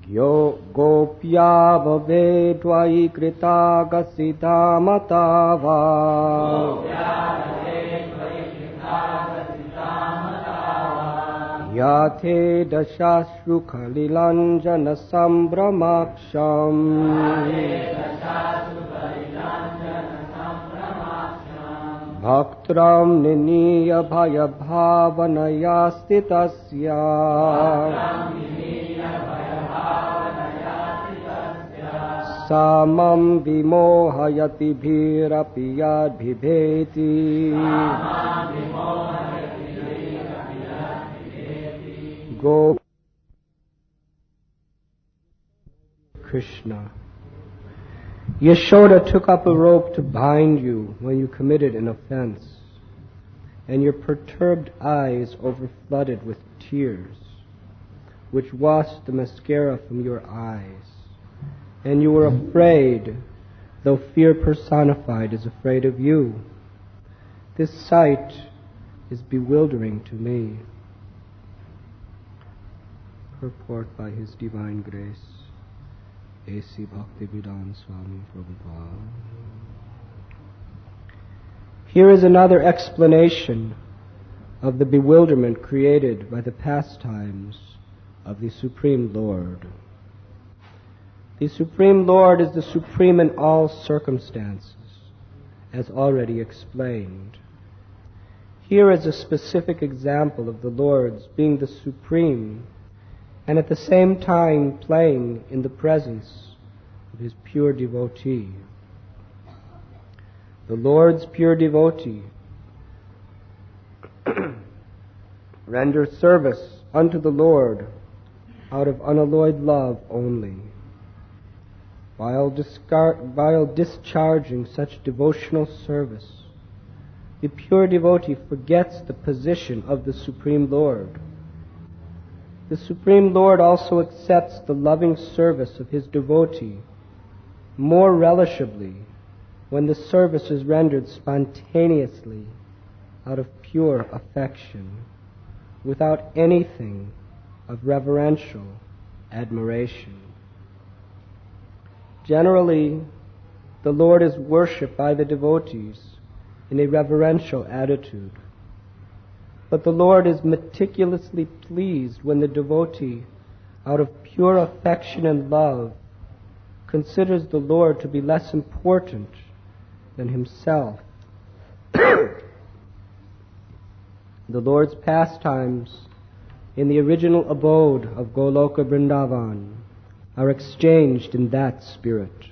Gopya bhave dvai krita gasita matava Yate dashashru khalilanjana sambramaksham Bhaktram niniya bhaya bhavanaya stitasya Samam vimohayati bhirapiyad bhibheti Go Krishna. Yashoda took up a rope to bind you when you committed an offense, and your perturbed eyes overflooded with tears, which washed the mascara from your eyes. And you were afraid, though fear personified is afraid of you. This sight is bewildering to me. Purport by His Divine Grace, A.C. Bhaktivedanta Swami Prabhupada. Here is another explanation of the bewilderment created by the pastimes of the Supreme Lord. The Supreme Lord is the supreme in all circumstances, as already explained. Here is a specific example of the Lord's being the supreme and at the same time playing in the presence of His pure devotee. The Lord's pure devotee renders service unto the Lord out of unalloyed love only. While discharging such devotional service, the pure devotee forgets the position of the Supreme Lord. The Supreme Lord also accepts the loving service of His devotee more relishably when the service is rendered spontaneously out of pure affection, without anything of reverential admiration. Generally, the Lord is worshipped by the devotees in a reverential attitude. But the Lord is meticulously pleased when the devotee, out of pure affection and love, considers the Lord to be less important than himself. The Lord's pastimes in the original abode of Goloka Vrindavan are exchanged in that spirit.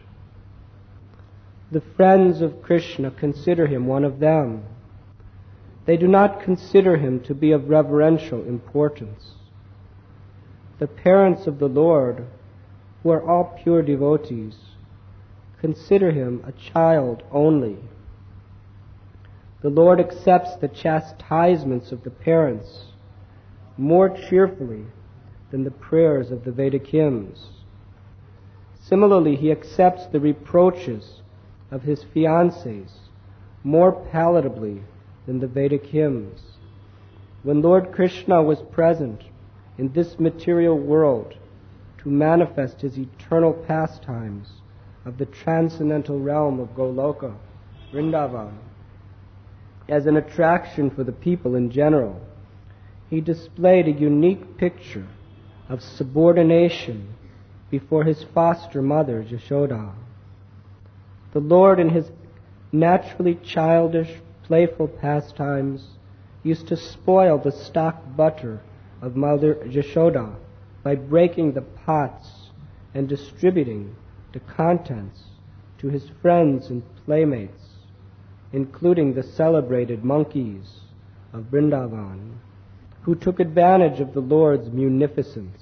The friends of Krishna consider him one of them. They do not consider him to be of reverential importance. The parents of the Lord, who are all pure devotees, consider him a child only. The Lord accepts the chastisements of the parents more cheerfully than the prayers of the Vedic hymns. Similarly, he accepts the reproaches of his fiancées more palatably than the Vedic hymns. When Lord Krishna was present in this material world to manifest his eternal pastimes of the transcendental realm of Goloka, Vrindavan, as an attraction for the people in general, he displayed a unique picture of subordination before his foster mother, Yashoda. The Lord, in his naturally childish, playful pastimes, used to spoil the stock butter of Mother Yashoda by breaking the pots and distributing the contents to his friends and playmates, including the celebrated monkeys of Vrindavan, who took advantage of the Lord's munificence.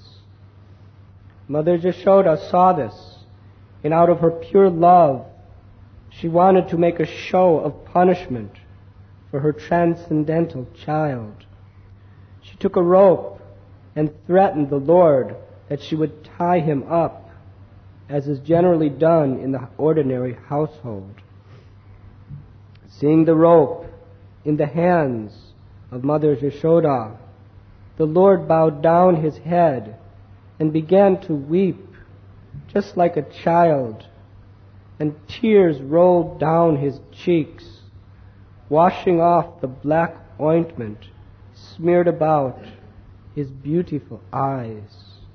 Mother Yashoda saw this, and out of her pure love, she wanted to make a show of punishment for her transcendental child. She took a rope and threatened the Lord that she would tie him up, as is generally done in the ordinary household. Seeing the rope in the hands of Mother Yashoda, the Lord bowed down his head and began to weep just like a child, and tears rolled down his cheeks, washing off the black ointment smeared about his beautiful eyes.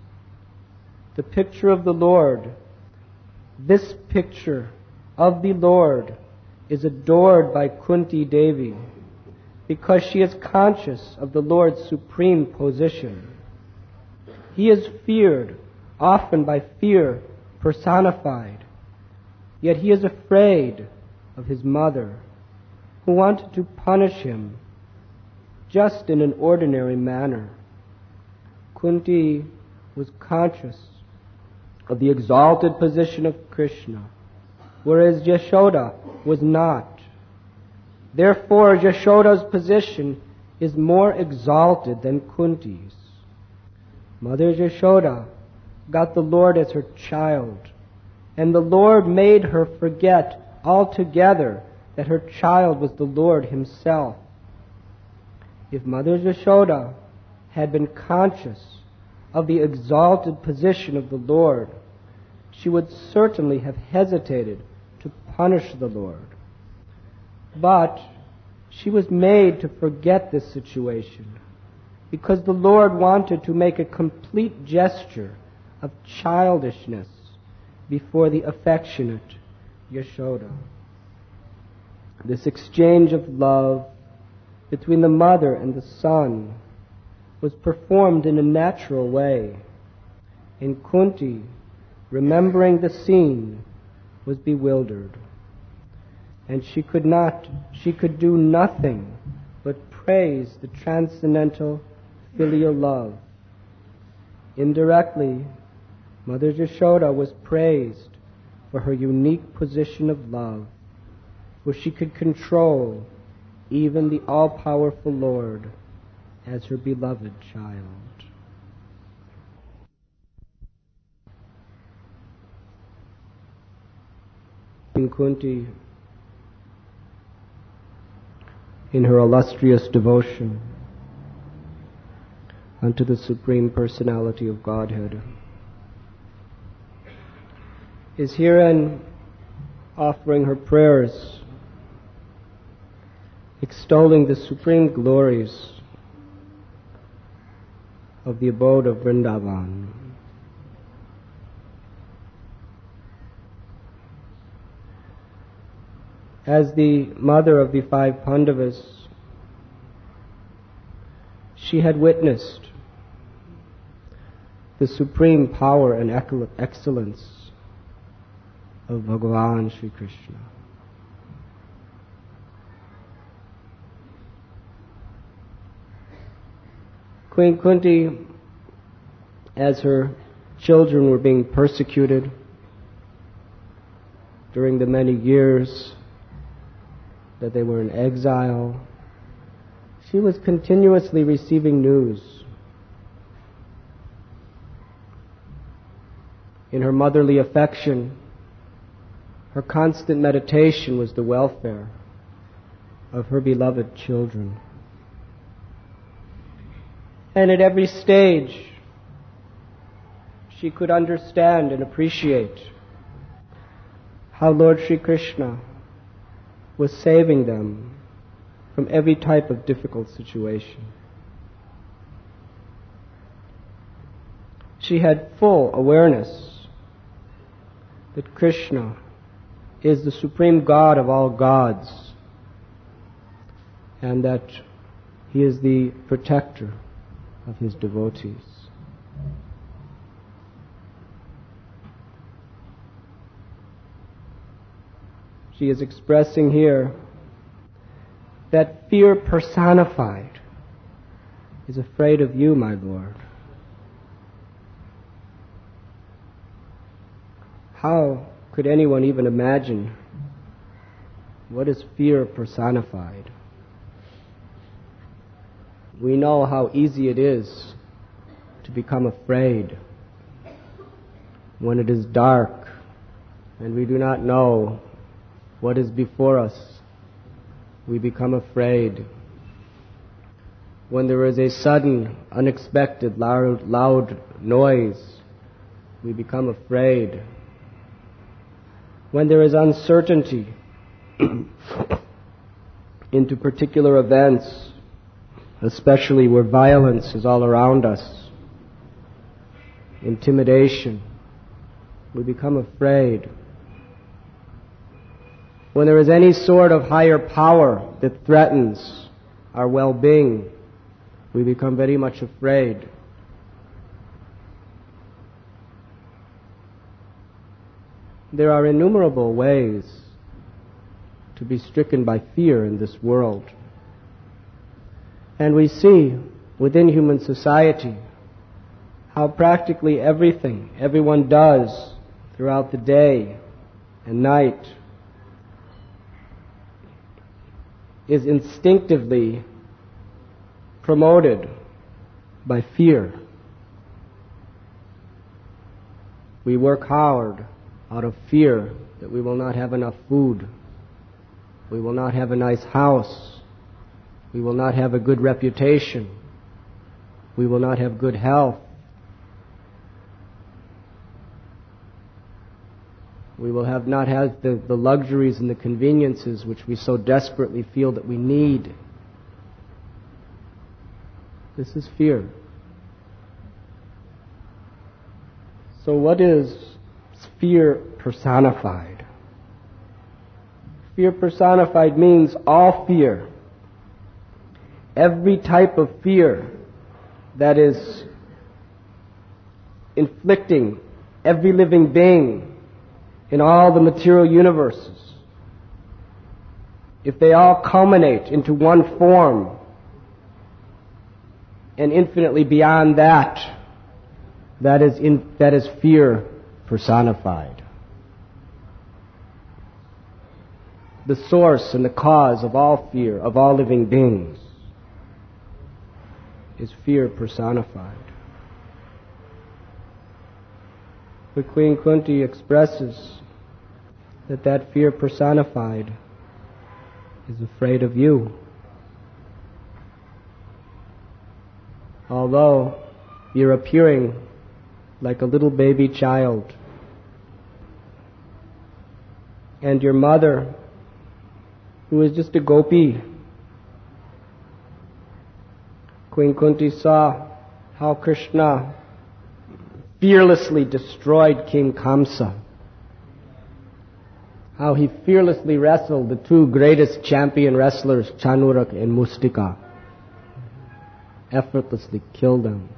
The picture of the Lord, this picture of the Lord, is adored by Kunti Devi because she is conscious of the Lord's supreme position. He is feared, often by fear personified, yet he is afraid of his mother, who wanted to punish him just in an ordinary manner. Kunti was conscious of the exalted position of Krishna, whereas Yashoda was not. Therefore, Yashoda's position is more exalted than Kunti's. Mother Yashoda got the Lord as her child, and the Lord made her forget altogether that her child was the Lord himself. If Mother Yashoda had been conscious of the exalted position of the Lord, she would certainly have hesitated to punish the Lord. But she was made to forget this situation because the Lord wanted to make a complete gesture of childishness before the affectionate Yashoda. This exchange of love between the mother and the son was performed in a natural way. And Kunti, remembering the scene, was bewildered. And she could do nothing but praise the transcendental filial love. Indirectly, Mother Yashoda was praised for her unique position of love, where she could control even the all-powerful Lord as her beloved child. In Kunti, in her illustrious devotion unto the Supreme Personality of Godhead, is herein offering her prayers, extolling the supreme glories of the abode of Vrindavan. As the mother of the five Pandavas, she had witnessed the supreme power and excellence of Bhagavan Sri Krishna. Queen Kunti, as her children were being persecuted during the many years that they were in exile, she was continuously receiving news. In her motherly affection, her constant meditation was the welfare of her beloved children. And at every stage, she could understand and appreciate how Lord Sri Krishna was saving them from every type of difficult situation. She had full awareness that Krishna is the supreme God of all gods, and that he is the protector of his devotees. She is expressing here that fear personified is afraid of you, my Lord. How could anyone even imagine what is fear personified? We know how easy it is to become afraid when it is dark and we do not know what is before us. We become afraid. When there is a sudden, unexpected, loud noise we become afraid. When there is uncertainty into particular events, especially where violence is all around us, intimidation, we become afraid. When there is any sort of higher power that threatens our well-being, we become very much afraid. There are innumerable ways to be stricken by fear in this world. And we see within human society how practically everything everyone does throughout the day and night is instinctively promoted by fear. We work hard out of fear that we will not have enough food, we will not have a nice house, we will not have a good reputation, we will not have good health, we will not have the luxuries and the conveniences which we so desperately feel that we need. This is fear. So what is fear personified? Fear personified means all fear. Every type of fear that is inflicting every living being in all the material universes, if they all culminate into one form and infinitely beyond that, that is fear personified. The source and the cause of all fear, of all living beings, is fear personified. But Queen Kunti expresses that fear personified is afraid of you. Although you're appearing like a little baby child, and your mother, who is just a gopi, Queen Kunti saw how Krishna fearlessly destroyed King Kamsa, how he fearlessly wrestled the two greatest champion wrestlers, Chanurak and Mustika, effortlessly killed them.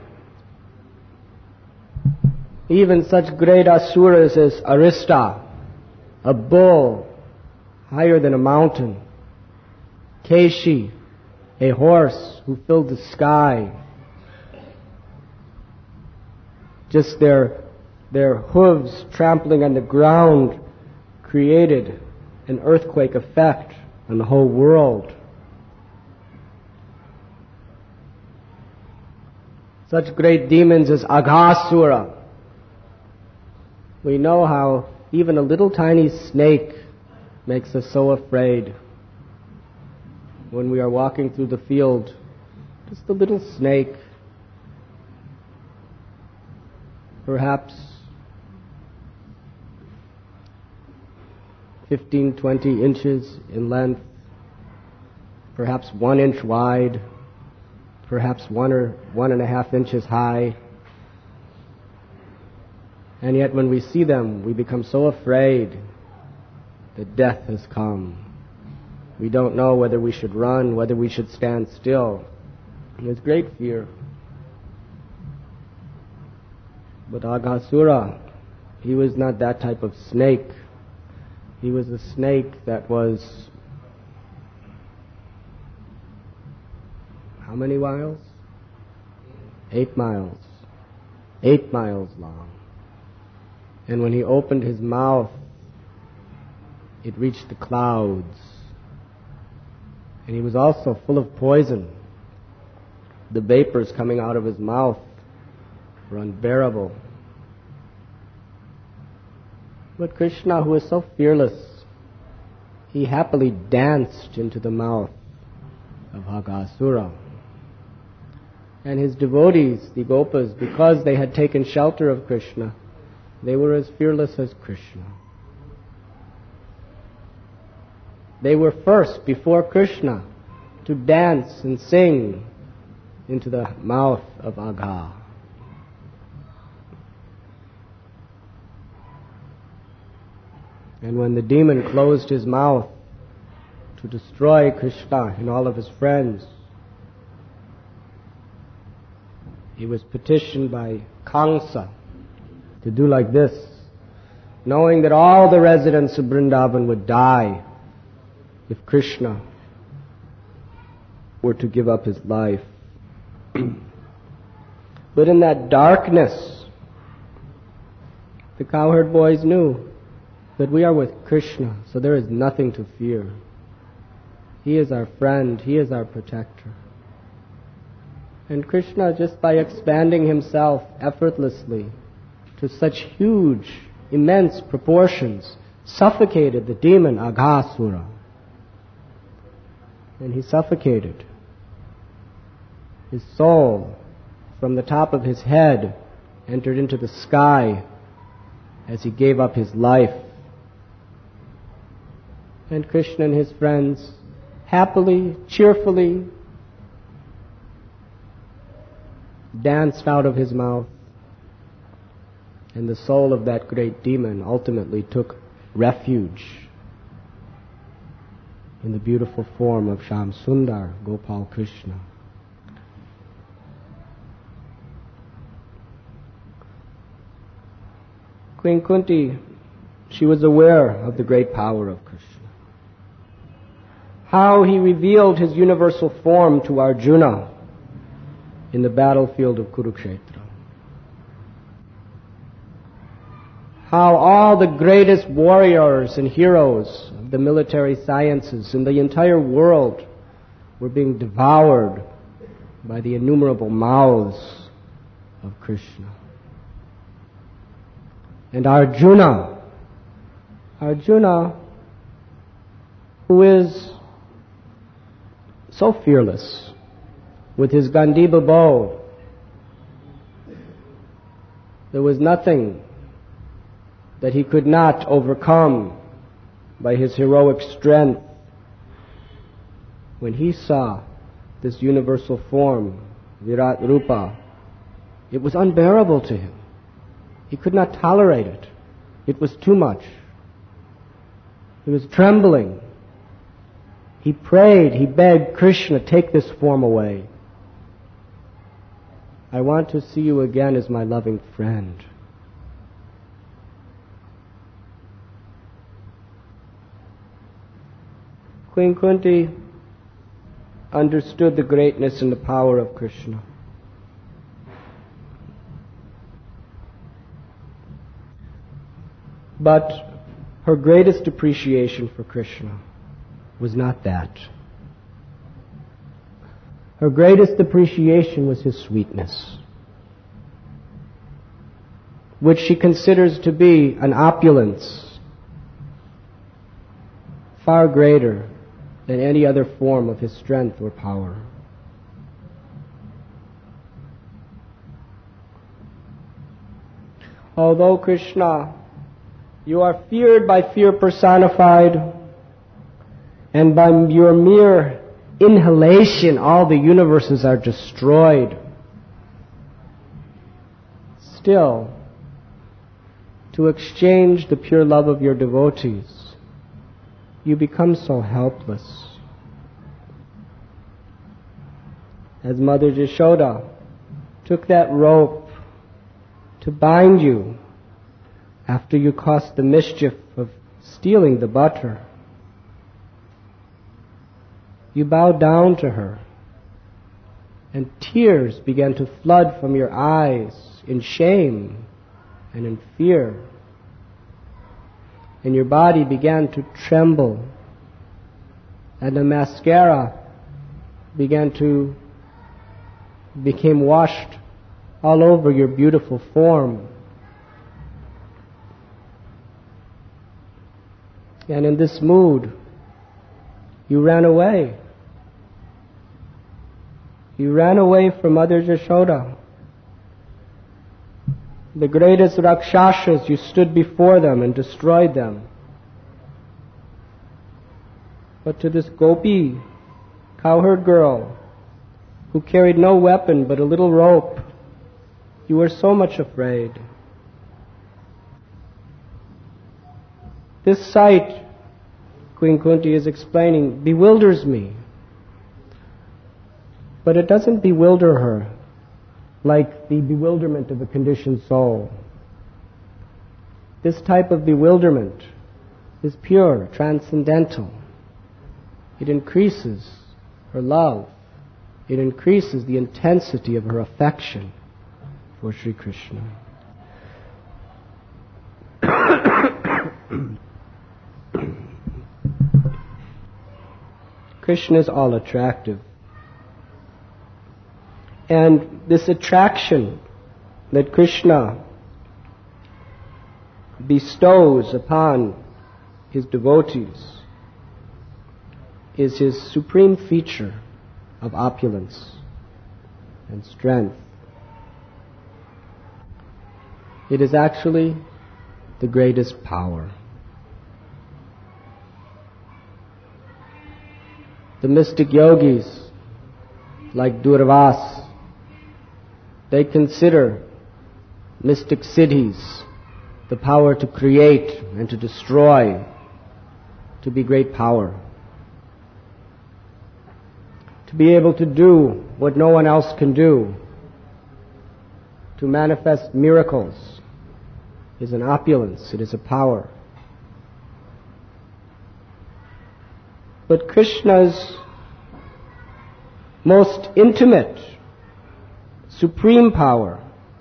Even such great asuras as Arista, a bull higher than a mountain, Keshi, a horse who filled the sky, just their hooves trampling on the ground created an earthquake effect on the whole world. Such great demons as Aghasura. We know how even a little tiny snake makes us so afraid. When we are walking through the field, just a little snake, perhaps 15, 20 inches in length, perhaps 1 inch wide, perhaps 1 or 1.5 inches high. And yet when we see them, we become so afraid that death has come. We don't know whether we should run, whether we should stand still. And there's great fear. But Aghasura, he was not that type of snake. He was a snake that was how many miles? 8 miles. 8 miles long. And when he opened his mouth, it reached the clouds. And he was also full of poison. The vapors coming out of his mouth were unbearable. But Krishna, who is so fearless, he happily danced into the mouth of Aghasura. And his devotees, the Gopas, because they had taken shelter of Krishna, they were as fearless as Krishna. They were first, before Krishna, to dance and sing into the mouth of Agha. And when the demon closed his mouth to destroy Krishna and all of his friends, he was petitioned by Kamsa to do like this, knowing that all the residents of Vrindavan would die if Krishna were to give up his life. But in that darkness, the cowherd boys knew that we are with Krishna, so there is nothing to fear. He is our friend, He is our protector. And Krishna, just by expanding himself effortlessly to such huge, immense proportions, suffocated the demon Aghasura. And he suffocated. His soul, from the top of his head, entered into the sky as he gave up his life. And Krishna and his friends happily, cheerfully danced out of his mouth, and the soul of that great demon ultimately took refuge in the beautiful form of Shyam Sundar, Gopal Krishna. Queen Kunti, she was aware of the great power of Krishna. How he revealed his universal form to Arjuna in the battlefield of Kurukshetra. How all the greatest warriors and heroes of the military sciences in the entire world were being devoured by the innumerable mouths of Krishna. And Arjuna, who is so fearless, with his Gandiva bow, there was nothing that he could not overcome by his heroic strength. When he saw this universal form, Virat Rupa, it was unbearable to him. He could not tolerate it. It was too much. He was trembling. He prayed, he begged Krishna, take this form away. I want to see you again as my loving friend. Queen Kunti understood the greatness and the power of Krishna. But her greatest appreciation for Krishna was not that. Her greatest appreciation was his sweetness, which she considers to be an opulence far greater than any other form of his strength or power. Although Krishna, you are feared by fear personified, and by your mere inhalation all the universes are destroyed, still, to exchange the pure love of your devotees, you become so helpless. As Mother Yashoda took that rope to bind you after you caused the mischief of stealing the butter, you bowed down to her, and tears began to flood from your eyes in shame and in fear. And your body began to tremble, and the mascara became washed all over your beautiful form. And in this mood, you ran away. He ran away from Mother Yashoda. The greatest Rakshasas, you stood before them and destroyed them. But to this gopi, cowherd girl, who carried no weapon but a little rope, you were so much afraid. This sight, Queen Kunti is explaining, bewilders me. But it doesn't bewilder her like the bewilderment of a conditioned soul. This type of bewilderment is pure, transcendental. It increases her love. It increases the intensity of her affection for Sri Krishna. Krishna is all attractive. And this attraction that Krishna bestows upon his devotees is his supreme feature of opulence and strength. It is actually the greatest power. The mystic yogis, like Durvas, they consider mystic siddhis, the power to create and to destroy, to be great power. To be able to do what no one else can do, to manifest miracles, is an opulence, it is a power. But Krishna's most intimate, supreme power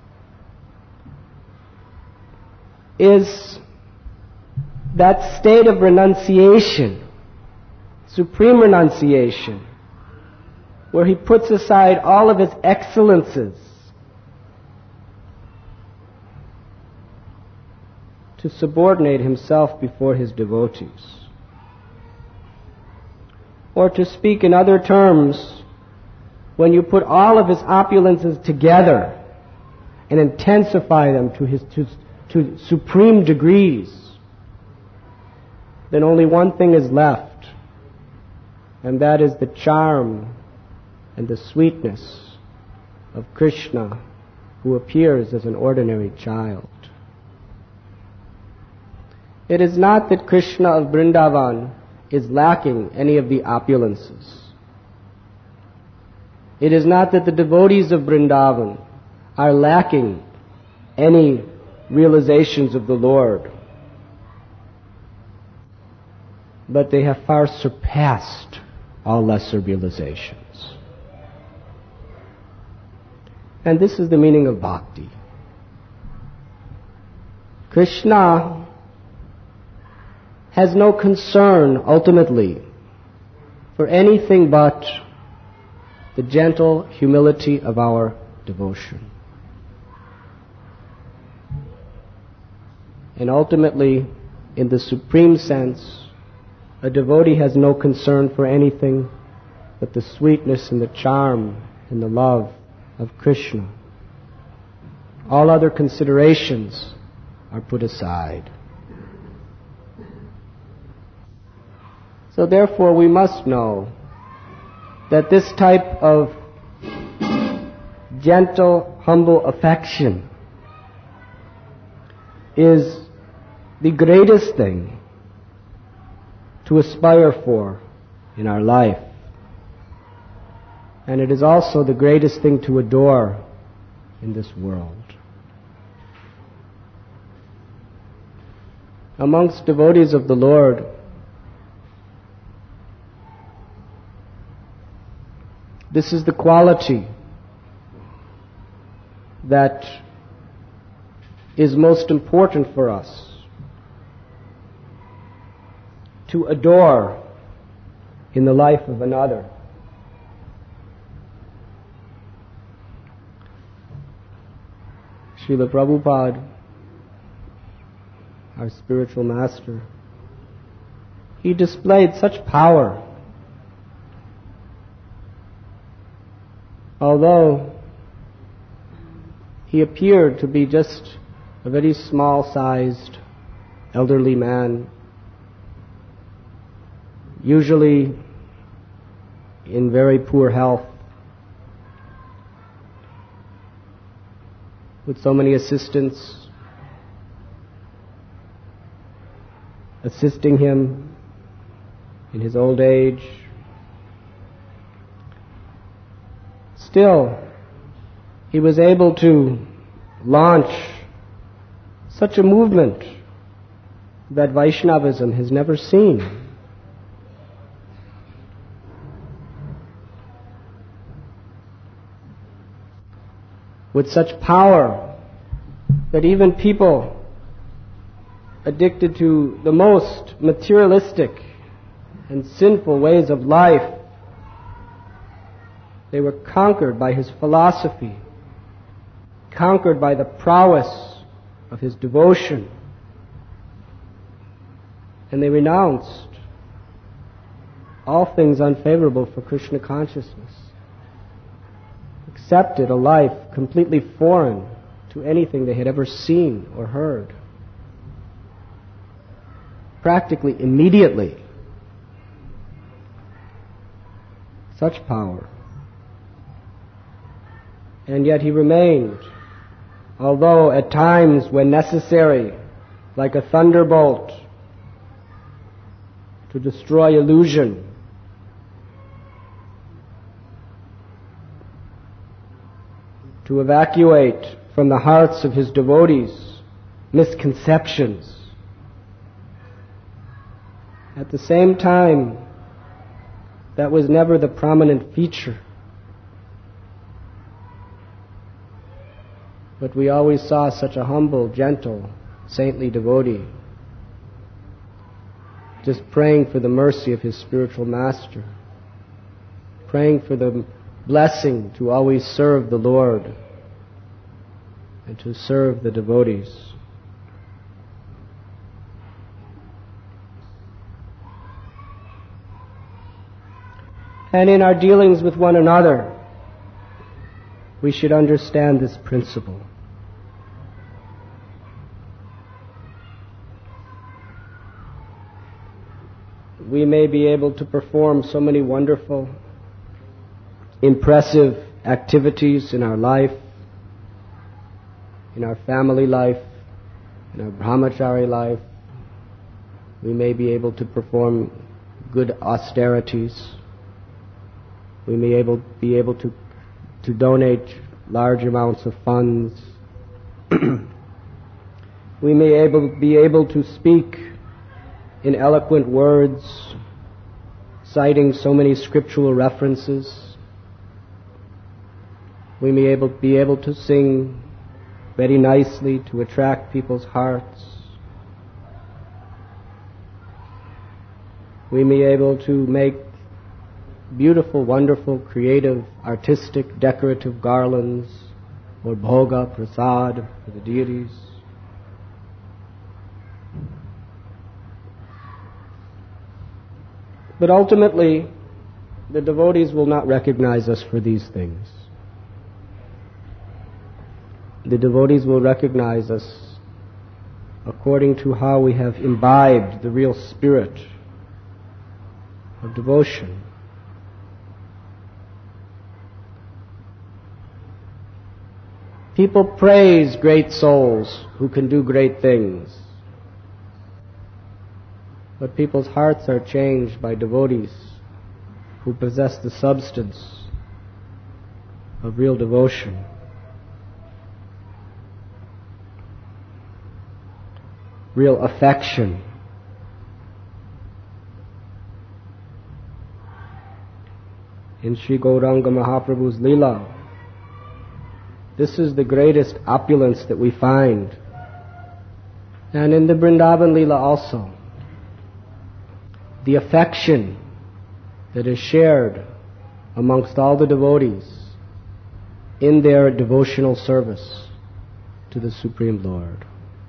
is that state of renunciation, supreme renunciation, where he puts aside all of his excellences to subordinate himself before his devotees. Or to speak in other terms, when you put all of his opulences together and intensify them to supreme degrees, then only one thing is left, and that is the charm and the sweetness of Krishna, who appears as an ordinary child. It is not that Krishna of Vrindavan is lacking any of the opulences. It is not that the devotees of Vrindavan are lacking any realizations of the Lord, but they have far surpassed all lesser realizations. And this is the meaning of bhakti. Krishna has no concern, ultimately, for anything but the gentle humility of our devotion. And ultimately, in the supreme sense, a devotee has no concern for anything but the sweetness and the charm and the love of Krishna. All other considerations are put aside. So therefore we must know that this type of gentle, humble affection is the greatest thing to aspire for in our life. And it is also the greatest thing to adore in this world. Amongst devotees of the Lord, this is the quality that is most important for us, to adore in the life of another. Srila Prabhupada, our spiritual master, he displayed such power although he appeared to be just a very small-sized elderly man, usually in very poor health, with so many assistants assisting him in his old age. Still, he was able to launch such a movement that Vaishnavism has never seen. With such power that even people addicted to the most materialistic and sinful ways of life, they were conquered by his philosophy, conquered by the prowess of his devotion, and they renounced all things unfavorable for Krishna consciousness, accepted a life completely foreign to anything they had ever seen or heard. Practically immediately. Such power. And yet he remained, although at times when necessary, like a thunderbolt to destroy illusion, to evacuate from the hearts of his devotees misconceptions. At the same time, that was never the prominent feature. But we always saw such a humble, gentle, saintly devotee, just praying for the mercy of his spiritual master, praying for the blessing to always serve the Lord and to serve the devotees. And in our dealings with one another, we should understand this principle. We may be able to perform so many wonderful, impressive activities in our life, in our family life, in our brahmachari life. We may be able to perform good austerities. We may be able to donate large amounts of funds. We may be able to speak in eloquent words, citing so many scriptural references. We may be able to sing very nicely to attract people's hearts. We may be able to make beautiful, wonderful, creative, artistic, decorative garlands or bhoga, prasad for the deities. But ultimately, the devotees will not recognize us for these things. The devotees will recognize us according to how we have imbibed the real spirit of devotion. People praise great souls who can do great things. But people's hearts are changed by devotees who possess the substance of real devotion. Real affection. In Sri Gauranga Mahaprabhu's Leela, this is the greatest opulence that we find. And in the Vrindavan Leela also, the affection that is shared amongst all the devotees in their devotional service to the Supreme Lord.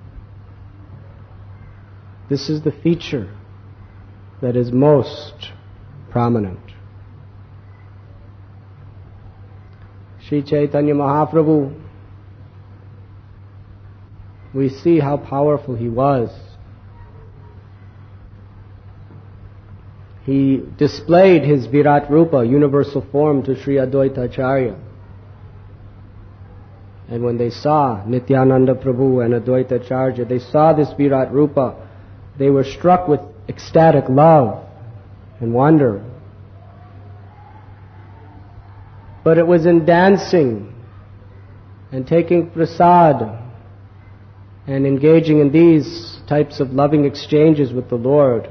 This is the feature that is most prominent. Sri Chaitanya Mahaprabhu, we see how powerful he was. He displayed his Virat Rupa, universal form, to Sri Advaita Acharya. And when they saw Nityananda Prabhu and Advaita Acharya, they saw this Virat Rupa, they were struck with ecstatic love and wonder. But it was in dancing and taking prasad and engaging in these types of loving exchanges with the Lord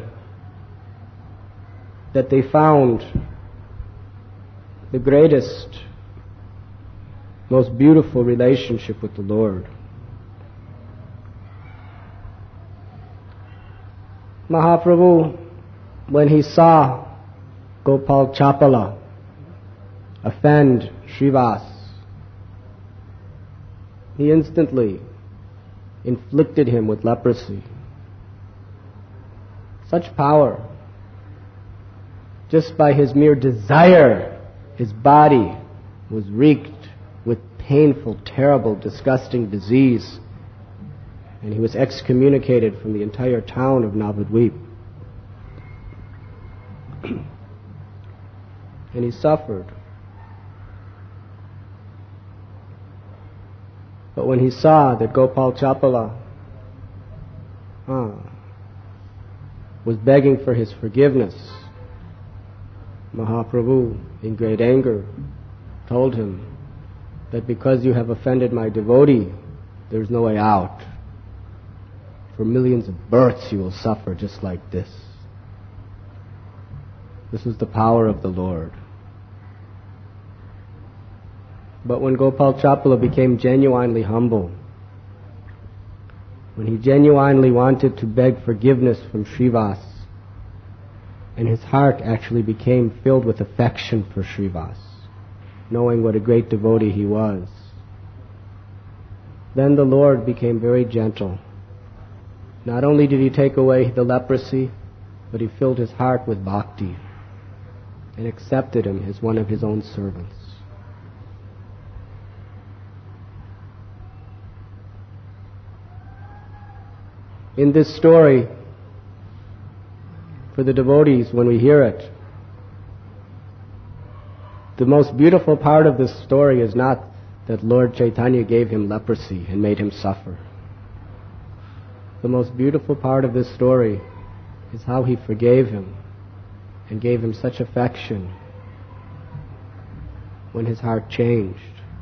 that they found the greatest, most beautiful relationship with the Lord. Mahaprabhu, when he saw Gopal Chapala offend Srivas, he instantly inflicted him with leprosy. Such power. Just by his mere desire, his body was reeked with painful, terrible, disgusting disease, and he was excommunicated from the entire town of Navadvip. And he suffered. But when he saw that Gopal Chapala was begging for his forgiveness, Mahaprabhu, in great anger, told him that because you have offended my devotee, there is no way out. For millions of births you will suffer just like this. This is the power of the Lord. But when Gopal Chapala became genuinely humble, when he genuinely wanted to beg forgiveness from Srivas, and his heart actually became filled with affection for Srivas, knowing what a great devotee he was, then the Lord became very gentle. Not only did he take away the leprosy, but he filled his heart with bhakti and accepted him as one of his own servants. In this story, for the devotees, when we hear it, the most beautiful part of this story is not that Lord Chaitanya gave him leprosy and made him suffer. The most beautiful part of this story is how he forgave him and gave him such affection when his heart changed.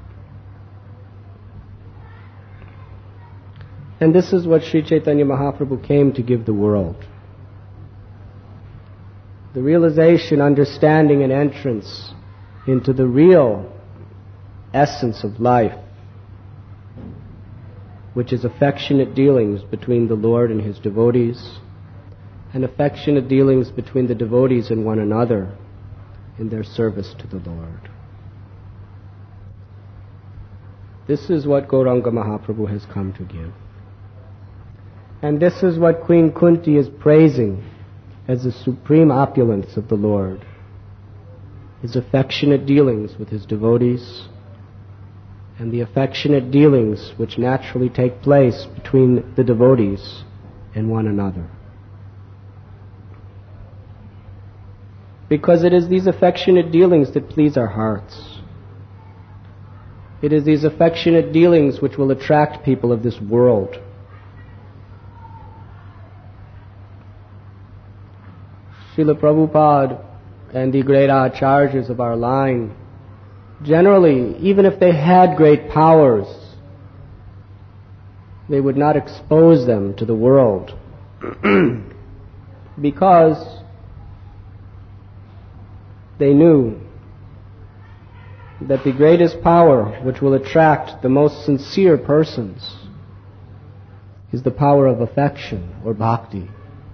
And this is what Sri Chaitanya Mahaprabhu came to give the world. The realization, understanding, and entrance into the real essence of life, which is affectionate dealings between the Lord and His devotees, and affectionate dealings between the devotees and one another in their service to the Lord. This is what Gauranga Mahaprabhu has come to give. And this is what Queen Kunti is praising as the supreme opulence of the Lord. His affectionate dealings with His devotees and the affectionate dealings which naturally take place between the devotees and one another. Because it is these affectionate dealings that please our hearts. It is these affectionate dealings which will attract people of this world. Srila Prabhupada and the great acharyas of our line, generally, even if they had great powers, they would not expose them to the world because they knew that the greatest power which will attract the most sincere persons is the power of affection or bhakti.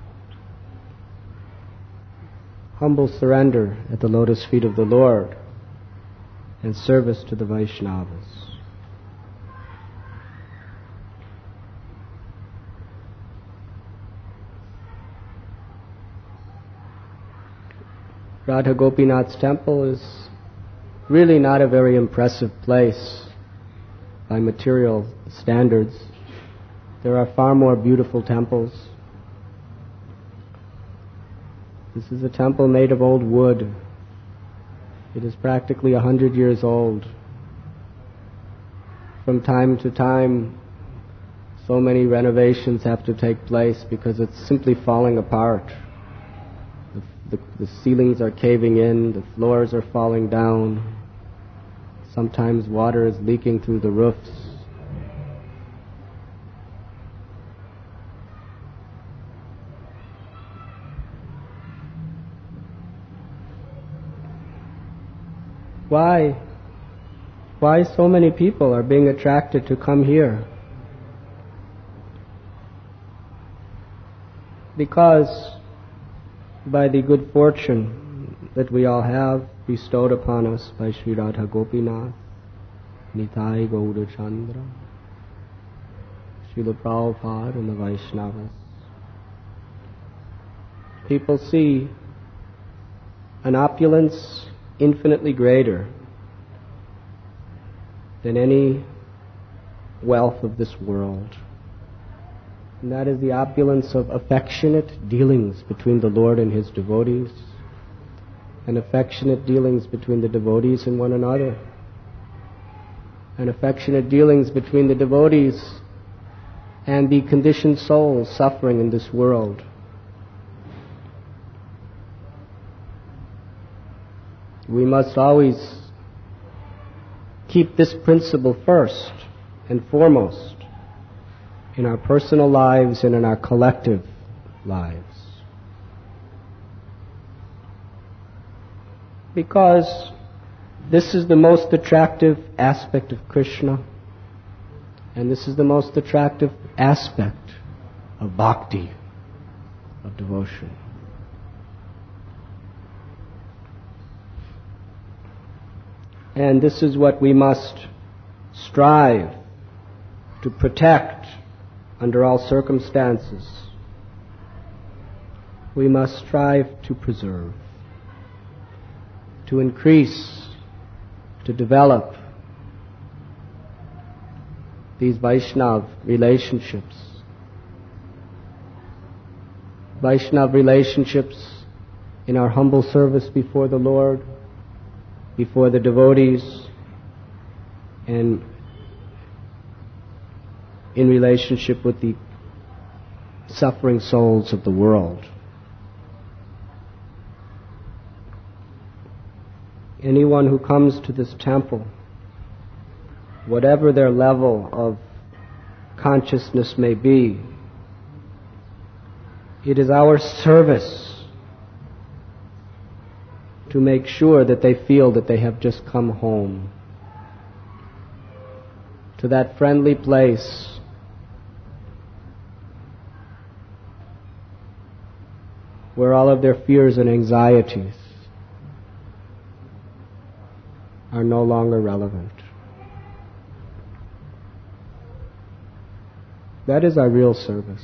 Humble surrender at the lotus feet of the Lord and service to the Vaishnavas. Radha Gopinath's temple is really not a very impressive place by material standards. There are far more beautiful temples. This is a temple made of old wood. It is practically 100 years old. From time to time, so many renovations have to take place because it's simply falling apart. The ceilings are caving in, the floors are falling down. Sometimes water is leaking through the roofs. Why? Why so many people are being attracted to come here? Because by the good fortune that we all have bestowed upon us by Sri Radha Gopinath, Nitai Gaura Chandra, Srila Prabhupada and the Vaishnavas, people see an opulence infinitely greater than any wealth of this world. And that is the opulence of affectionate dealings between the Lord and His devotees, and affectionate dealings between the devotees and one another, and affectionate dealings between the devotees and the conditioned souls suffering in this world. We must always keep this principle first and foremost in our personal lives and in our collective lives. Because this is the most attractive aspect of Krishna, and this is the most attractive aspect of bhakti, of devotion. And this is what we must strive to protect under all circumstances. We must strive to preserve, to increase, to develop these Vaishnav relationships. Vaishnav relationships in our humble service before the Lord, before the devotees, and in relationship with the suffering souls of the world. Anyone who comes to this temple, whatever their level of consciousness may be, it is our service to make sure that they feel that they have just come home to that friendly place where all of their fears and anxieties are no longer relevant. That is our real service.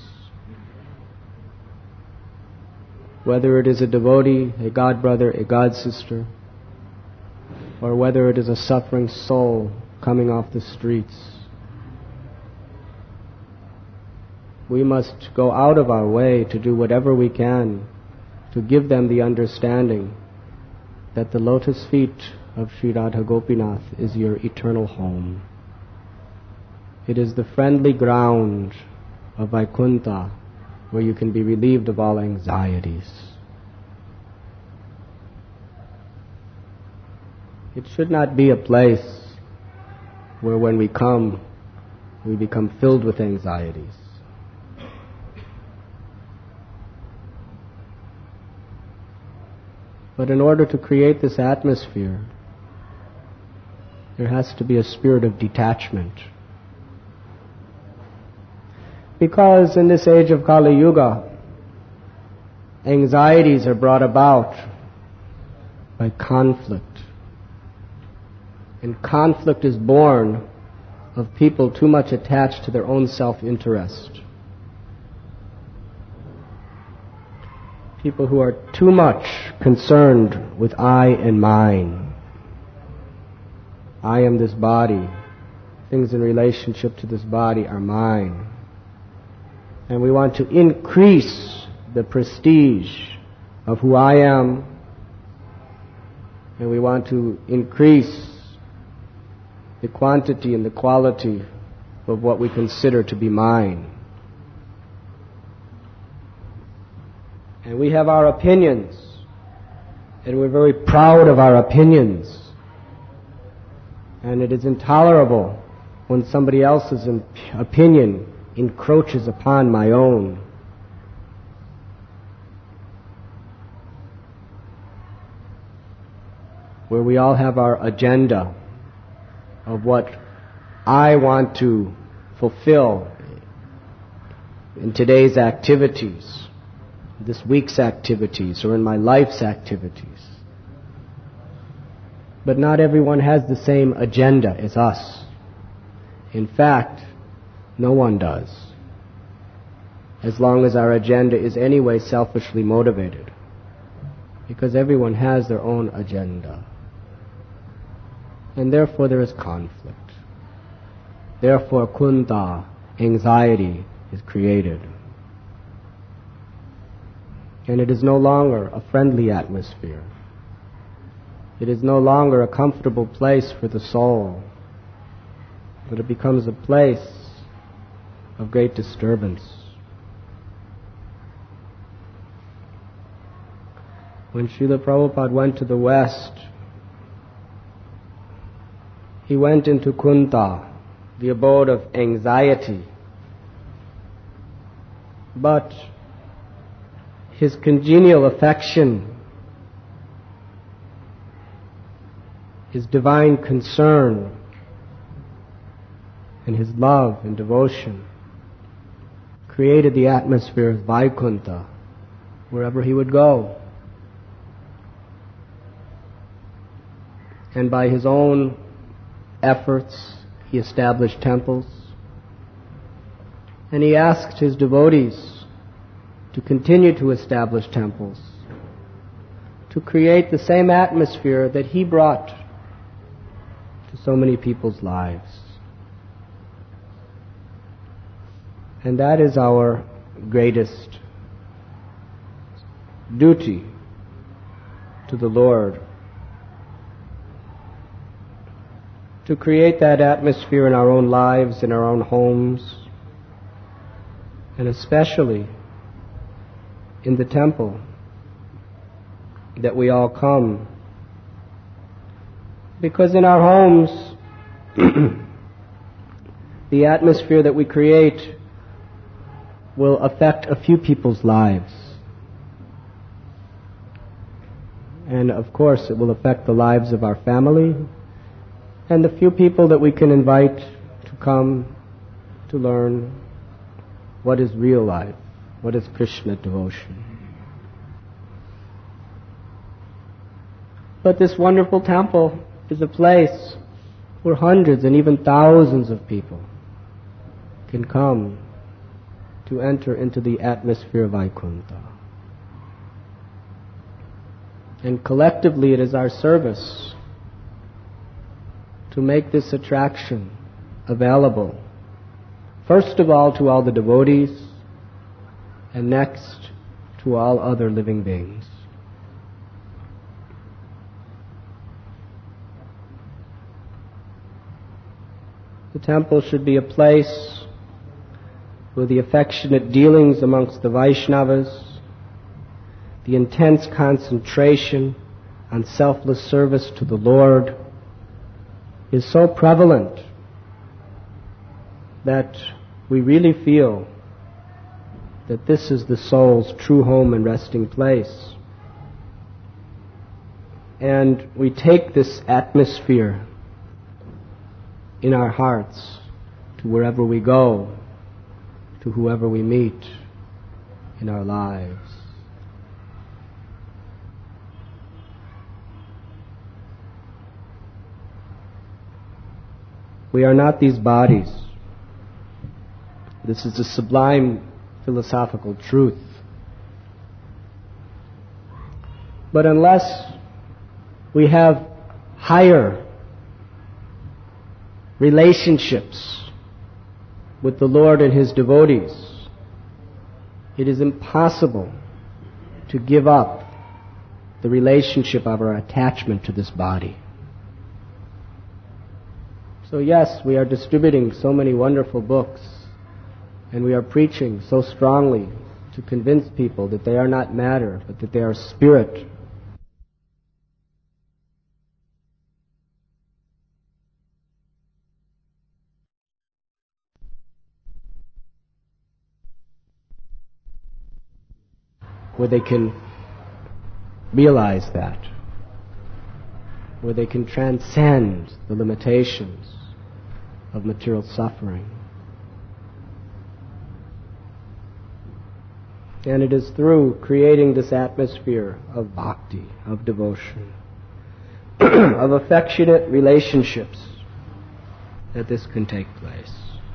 Whether it is a devotee, a god brother, a god sister, or whether it is a suffering soul coming off the streets, we must go out of our way to do whatever we can to give them the understanding that the lotus feet of Sri Radha Gopinath is your eternal home. It is the friendly ground of Vaikuntha where you can be relieved of all anxieties. It should not be a place where when we come, we become filled with anxieties. But in order to create this atmosphere, there has to be a spirit of detachment. Because in this age of Kali Yuga, anxieties are brought about by conflict. And conflict is born of people too much attached to their own self-interest. People who are too much concerned with I and mine. I am this body. Things in relationship to this body are mine. And we want to increase the prestige of who I am, and we want to increase the quantity and the quality of what we consider to be mine. And we have our opinions, and we're very proud of our opinions. And it is intolerable when somebody else's opinion encroaches upon my own. Where we all have our agenda of what I want to fulfill in today's activities, this week's activities, or in my life's activities. But not everyone has the same agenda as us. In fact, no one does, as long as our agenda is anyway selfishly motivated, because everyone has their own agenda. And therefore there is conflict. Therefore kunta, anxiety, is created. And it is no longer a friendly atmosphere. It is no longer a comfortable place for the soul, but it becomes a place of great disturbance. When Srila Prabhupada went to the West, he went into Kunta, the abode of anxiety. But his congenial affection, his divine concern, and his love and devotion created the atmosphere of Vaikuntha wherever he would go. And by his own efforts, he established temples. And he asked his devotees to continue to establish temples, to create the same atmosphere that he brought to so many people's lives. And that is our greatest duty to the Lord, to create that atmosphere in our own lives, in our own homes, and especially in the temple that we all come. Because in our homes, the atmosphere that we create will affect a few people's lives. And of course it will affect the lives of our family and the few people that we can invite to come to learn what is real life, what is Krishna devotion. But this wonderful temple is a place where hundreds and even thousands of people can come to enter into the atmosphere of Vaikuntha. And collectively it is our service to make this attraction available, first of all to all the devotees, and next to all other living beings. The temple should be a place where the affectionate dealings amongst the Vaishnavas, the intense concentration on selfless service to the Lord is so prevalent that we really feel that this is the soul's true home and resting place. And we take this atmosphere in our hearts to wherever we go, to whoever we meet in our lives. We are not these bodies. This is a sublime philosophical truth. But unless we have higher relationships with the Lord and His devotees, it is impossible to give up the relationship of our attachment to this body. So yes, we are distributing so many wonderful books, and we are preaching so strongly to convince people that they are not matter, but that they are spirit. Where they can realize that, where they can transcend the limitations of material suffering. And it is through creating this atmosphere of bhakti, of devotion, of affectionate relationships, that this can take place.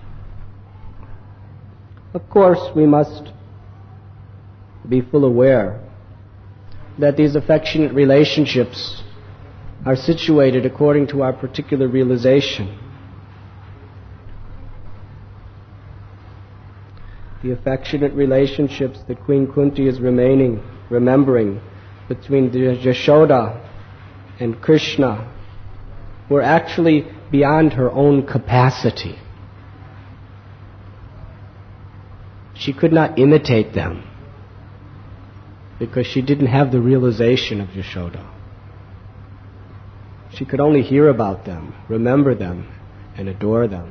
Of course, we must be full aware that these affectionate relationships are situated according to our particular realization. The affectionate relationships that Queen Kunti is remembering between Yashoda and Krishna were actually beyond her own capacity. She could not imitate them because she didn't have the realization of Yashoda. She could only hear about them, remember them, and adore them.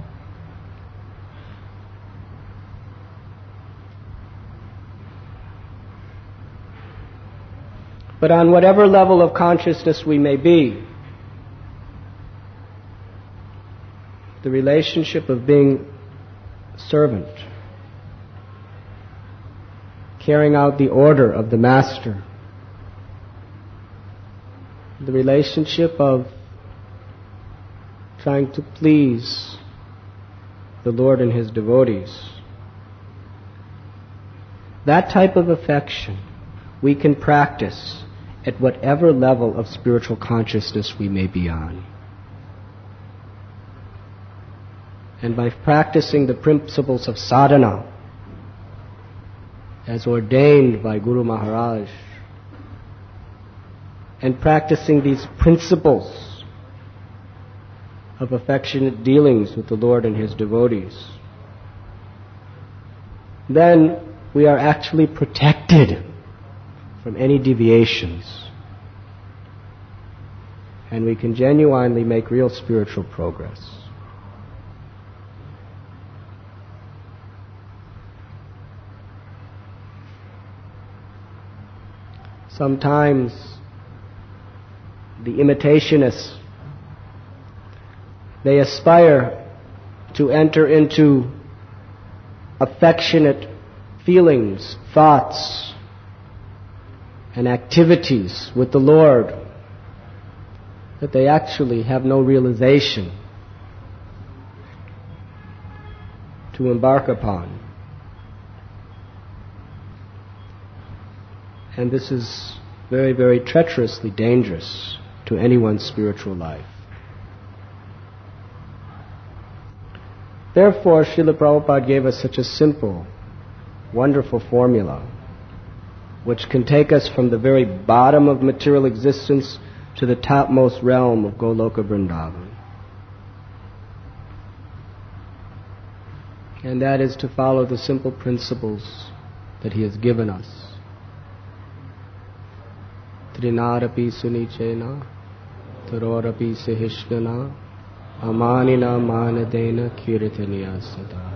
But on whatever level of consciousness we may be, the relationship of being servant, carrying out the order of the Master, the relationship of trying to please the Lord and His devotees, that type of affection we can practice at whatever level of spiritual consciousness we may be on. And by practicing the principles of sadhana, as ordained by Guru Maharaj, and practicing these principles of affectionate dealings with the Lord and His devotees, then we are actually protected from any deviations, and we can genuinely make real spiritual progress. Sometimes the imitationists, they aspire to enter into affectionate feelings, thoughts, and activities with the Lord that they actually have no realization to embark upon. And this is very, very treacherously dangerous to anyone's spiritual life. Therefore, Srila Prabhupada gave us such a simple, wonderful formula which can take us from the very bottom of material existence to the topmost realm of Goloka Vrindavan. And that is to follow the simple principles that He has given us. Trinarapi sunichena, tarorapi sahishnana, amanina manadena kirtaniya sadhata.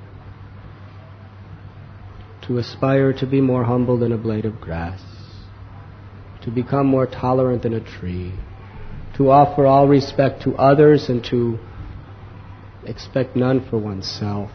To aspire to be more humble than a blade of grass, to become more tolerant than a tree, to offer all respect to others and to expect none for oneself,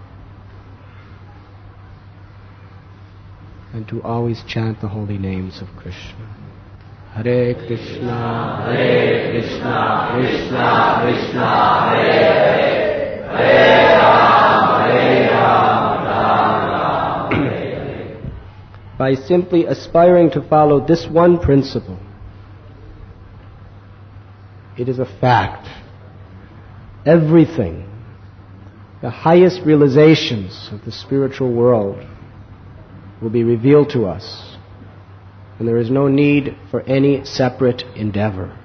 and to always chant the holy names of Krishna. Hare Krishna, Hare Krishna, Krishna Krishna, Hare Hare, Hare Ram, Hare Ram, Ram Ram, Hare Hare. By simply aspiring to follow this one principle, it is a fact everything, the highest realizations of the spiritual world will be revealed to us, and there is no need for any separate endeavor.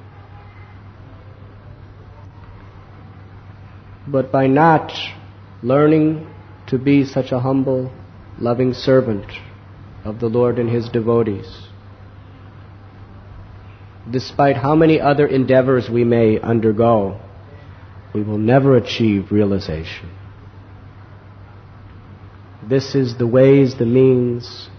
But by not learning to be such a humble, loving servant of the Lord and His devotees, despite how many other endeavors we may undergo, we will never achieve realization. This is the ways, the means,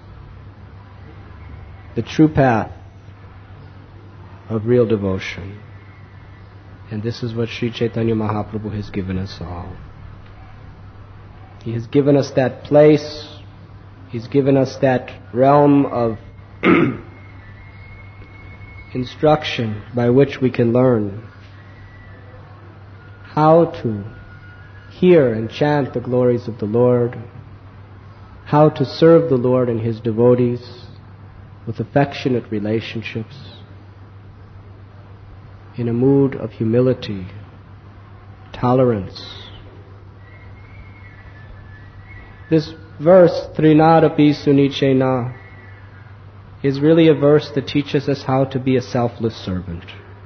the true path of real devotion. And this is what Sri Chaitanya Mahaprabhu has given us all. He has given us that place. He's given us that realm of instruction by which we can learn how to hear and chant the glories of the Lord, how to serve the Lord and His devotees with affectionate relationships, in a mood of humility, tolerance. This verse, Trinadapi Sunichena, is really a verse that teaches us how to be a selfless servant.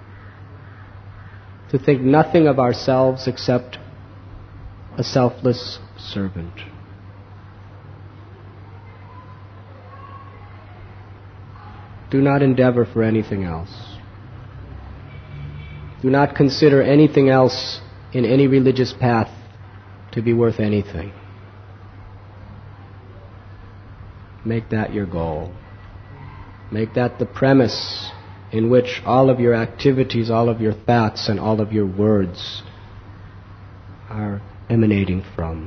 To think nothing of ourselves except a selfless servant. Do not endeavor for anything else. Do not consider anything else in any religious path to be worth anything. Make that your goal. Make that the premise in which all of your activities, all of your thoughts, and all of your words are emanating from.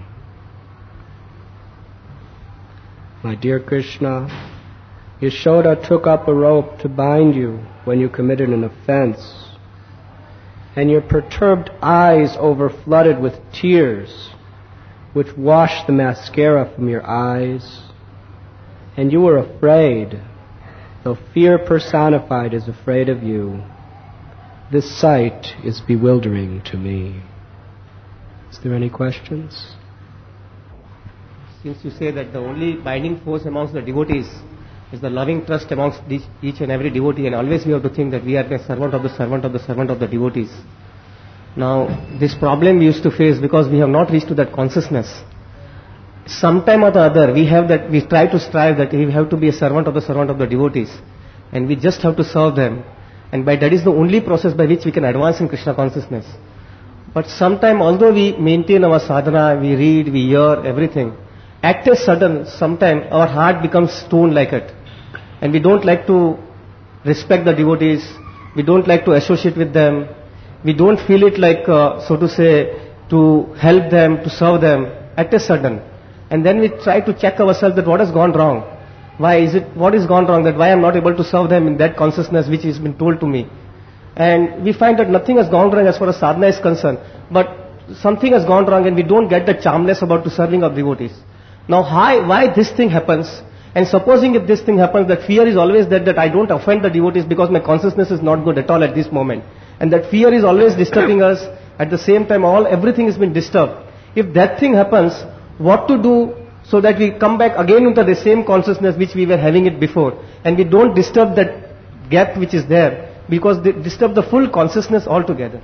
My dear Krishna, Yashoda took up a rope to bind you when you committed an offense, and your perturbed eyes overflooded with tears, which washed the mascara from your eyes, and you were afraid, though fear personified is afraid of you. This sight is bewildering to me. Is there any questions? Since you say that the only binding force amongst the devotees is the loving trust amongst each and every devotee, and always we have to think that we are the servant of the servant of the servant of the devotees. Now, this problem we used to face because we have not reached to that consciousness. Sometime or the other, we try to strive that we have to be a servant of the devotees, and we just have to serve them, and by that is the only process by which we can advance in Krishna consciousness. But sometime, although we maintain our sadhana, we read, we hear everything, at a sudden, sometime our heart becomes stone like it, and we don't like to respect the devotees, we don't like to associate with them, we don't feel it like, so to say, to help them, to serve them, at a sudden. And then we try to check ourselves that what has gone wrong. What is gone wrong, that why I am not able to serve them in that consciousness which has been told to me. And we find that nothing has gone wrong as far as sadhana is concerned, but something has gone wrong and we don't get the charmness about to serving of devotees. Now why this thing happens, and supposing if this thing happens, that fear is always that I don't offend the devotees because my consciousness is not good at all at this moment. And that fear is always disturbing us, at the same time everything has been disturbed. If that thing happens, what to do so that we come back again into the same consciousness which we were having it before, and we don't disturb that gap which is there, because they disturb the full consciousness altogether.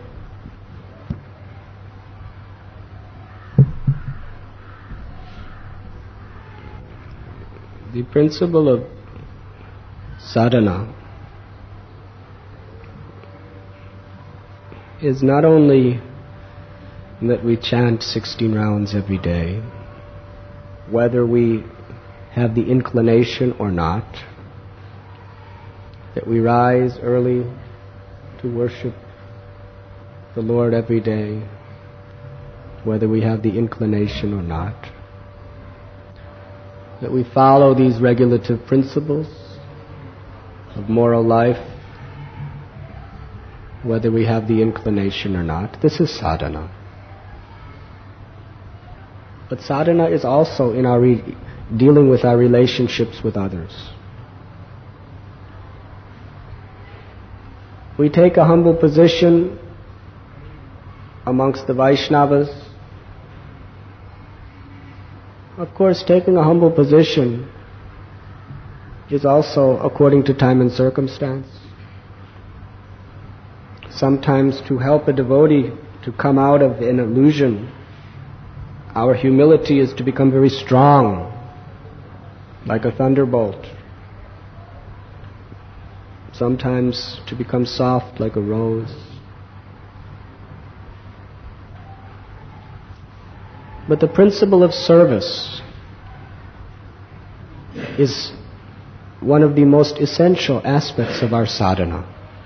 The principle of sadhana is not only that we chant 16 rounds every day, whether we have the inclination or not, that we rise early to worship the Lord every day, whether we have the inclination or not, that we follow these regulative principles of moral life, whether we have the inclination or not. This is sadhana. But sadhana is also in our dealing with our relationships with others. We take a humble position amongst the Vaishnavas. Of course, taking a humble position is also according to time and circumstance. Sometimes to help a devotee to come out of an illusion, our humility is to become very strong, like a thunderbolt. Sometimes to become soft like a rose. But the principle of service is one of the most essential aspects of our sadhana.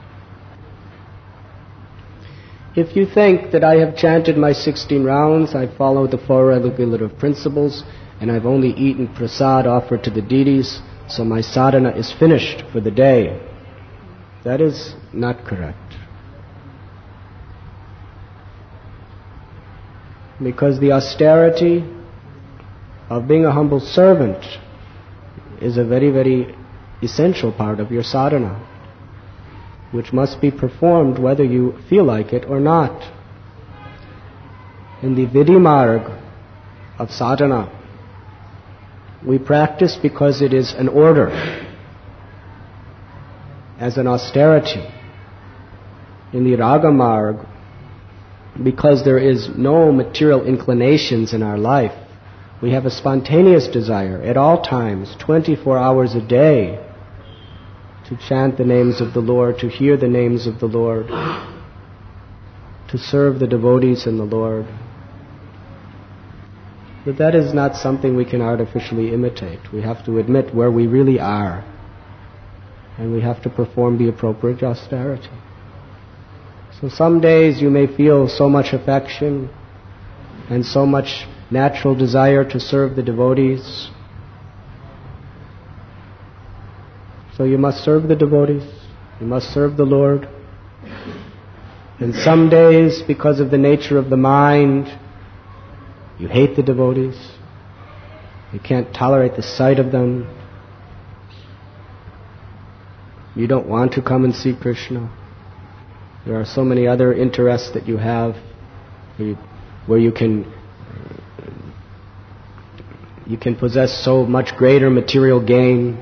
If you think that I have chanted my 16 rounds, I followed the 4 regulative principles, and I've only eaten prasad offered to the deities, so my sadhana is finished for the day, that is not correct. Because the austerity of being a humble servant is a very, very essential part of your sadhana, which must be performed whether you feel like it or not. In the Vidhi Marg of sadhana, we practice because it is an order, as an austerity. In the Raga Marg, because there is no material inclinations in our life, we have a spontaneous desire at all times, 24 hours a day, to chant the names of the Lord, to hear the names of the Lord, to serve the devotees in the Lord. But that is not something we can artificially imitate. We have to admit where we really are, and we have to perform the appropriate austerity. So some days you may feel so much affection and so much natural desire to serve the devotees. So you must serve the devotees, you must serve the Lord. And some days, because of the nature of the mind, you hate the devotees. You can't tolerate the sight of them. You don't want to come and see Krishna. There are so many other interests that you have where you can possess so much greater material gain.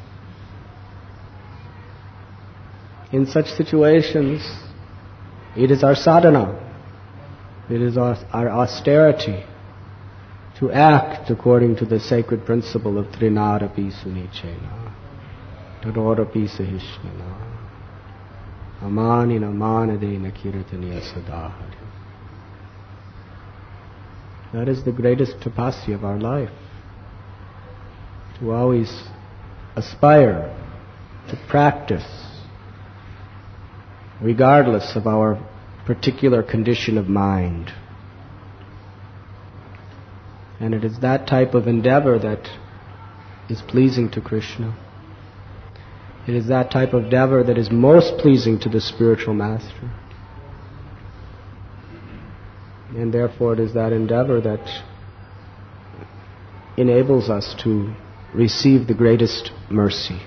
In such situations, it is our sadhana, it is our austerity to act according to the sacred principle of Trinadapi Sunichena, Tadorapi Sahishnana, Amanina Manadena Kirtaniya Sadahari. That is the greatest tapasya of our life, to always aspire to practice regardless of our particular condition of mind. And it is that type of endeavor that is pleasing to Krishna. It is that type of endeavor that is most pleasing to the spiritual master. And therefore it is that endeavor that enables us to receive the greatest mercy.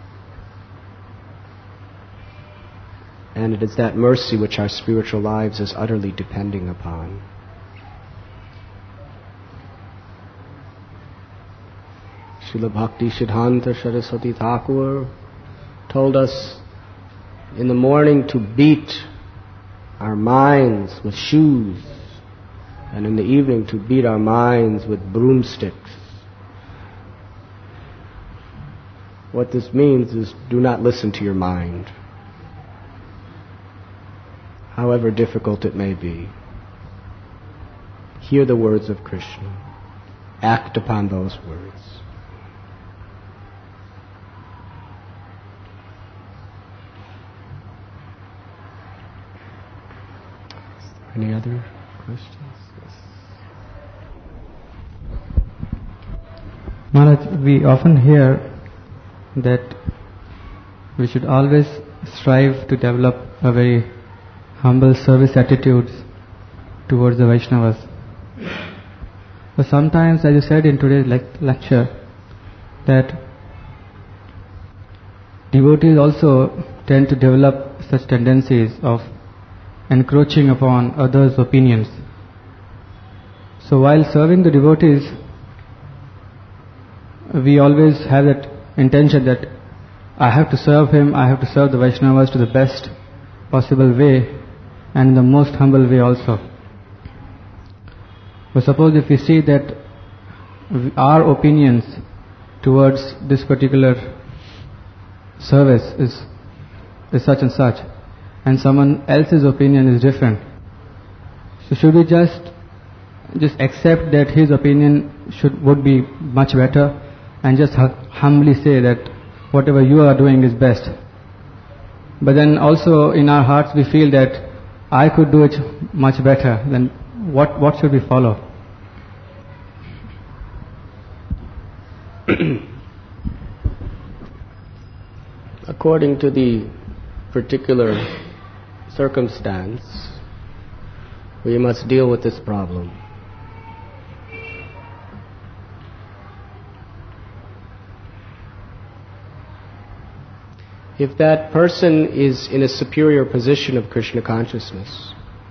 And it is that mercy which our spiritual lives is utterly depending upon. Srila Bhakti Siddhanta Saraswati Thakur told us in the morning to beat our minds with shoes, and in the evening to beat our minds with broomsticks. What this means is, do not listen to your mind, however difficult it may be. Hear the words of Krishna. Act upon those words. Any other questions? Yes. Maharaj, we often hear that we should always strive to develop a very humble service attitudes towards the Vaishnavas. But sometimes, as you said in today's lecture, that devotees also tend to develop such tendencies of encroaching upon others' opinions. So while serving the devotees, we always have that intention that I have to serve him, I have to serve the Vaishnavas to the best possible way and in the most humble way also. But suppose if we see that our opinions towards this particular service is such and such, and someone else's opinion is different, so should we just accept that his opinion would be much better and just humbly say that whatever you are doing is best? But then also in our hearts we feel that I could do it much better. Then what should we follow? According to the particular circumstance, we must deal with this problem. If that person is in a superior position of Krishna consciousness,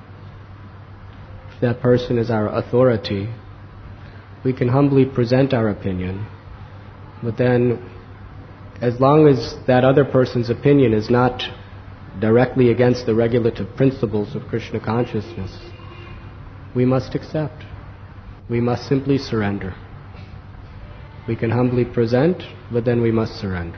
if that person is our authority, we can humbly present our opinion, but then as long as that other person's opinion is not directly against the regulative principles of Krishna consciousness, we must accept. We must simply surrender. We can humbly present, but then we must surrender.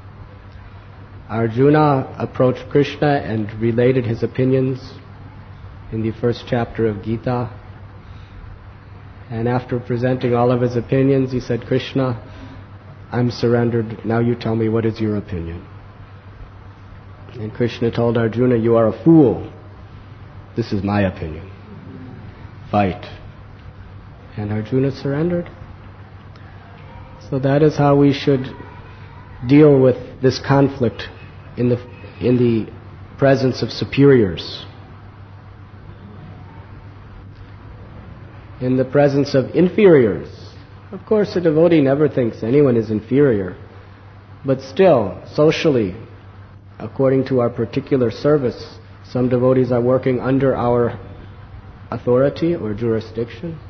Arjuna approached Krishna and related his opinions in the first chapter of Gita. And after presenting all of his opinions, he said, Krishna, I'm surrendered. Now you tell me, what is your opinion? And Krishna told Arjuna, you are a fool. This is my opinion. Fight. And Arjuna surrendered. So that is how we should deal with this conflict in the presence of superiors. In the presence of inferiors, of course a devotee never thinks anyone is inferior, but still, socially, according to our particular service, some devotees are working under our authority or jurisdiction.